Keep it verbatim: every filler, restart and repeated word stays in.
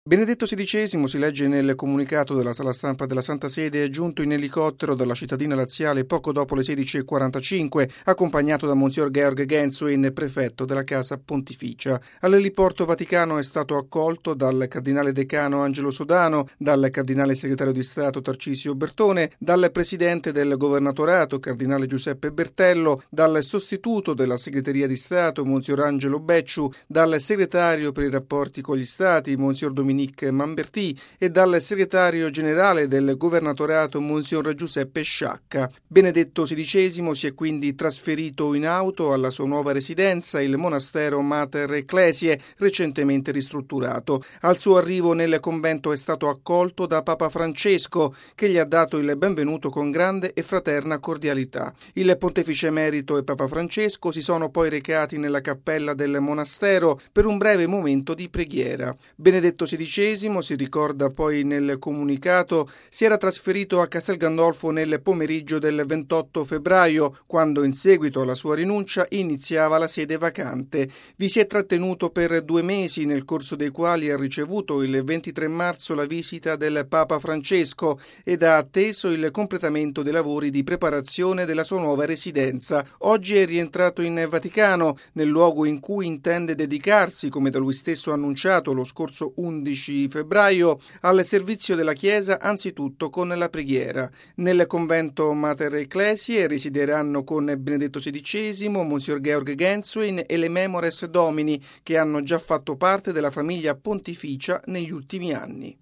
Benedetto sedicesimo, si legge nel comunicato della sala stampa della Santa Sede, è giunto in elicottero dalla cittadina laziale poco dopo le sedici e quarantacinque, accompagnato da Monsignor Georg Genswein, prefetto della Casa Pontificia. All'eliporto vaticano è stato accolto dal cardinale decano Angelo Sodano, dal cardinale segretario di Stato Tarcisio Bertone, dal presidente del governatorato, cardinale Giuseppe Bertello, dal sostituto della segreteria di Stato, Monsignor Angelo Becciu, dal segretario per i rapporti con gli Stati, Monsignor Dominique Mambertì, e dal segretario generale del governatorato Monsignor Giuseppe Sciacca. Benedetto sedicesimo si è quindi trasferito in auto alla sua nuova residenza, il monastero Mater Ecclesiae, recentemente ristrutturato. Al suo arrivo nel convento è stato accolto da Papa Francesco, che gli ha dato il benvenuto con grande e fraterna cordialità. Il pontefice emerito e Papa Francesco si sono poi recati nella cappella del monastero per un breve momento di preghiera. Benedetto sedicesimo, si ricorda poi nel comunicato, si era trasferito a Castel Gandolfo nel pomeriggio del ventotto febbraio, quando in seguito alla sua rinuncia iniziava la sede vacante. Vi si è trattenuto per due mesi, nel corso dei quali ha ricevuto il ventitré marzo la visita del Papa Francesco ed ha atteso il completamento dei lavori di preparazione della sua nuova residenza. Oggi è rientrato in Vaticano, nel luogo in cui intende dedicarsi, come da lui stesso annunciato lo scorso undici febbraio, al servizio della Chiesa, anzitutto con la preghiera. Nel convento Mater Ecclesiae risideranno con Benedetto sedicesimo, Monsignor Georg Genswein e le Memores Domini, che hanno già fatto parte della famiglia pontificia negli ultimi anni.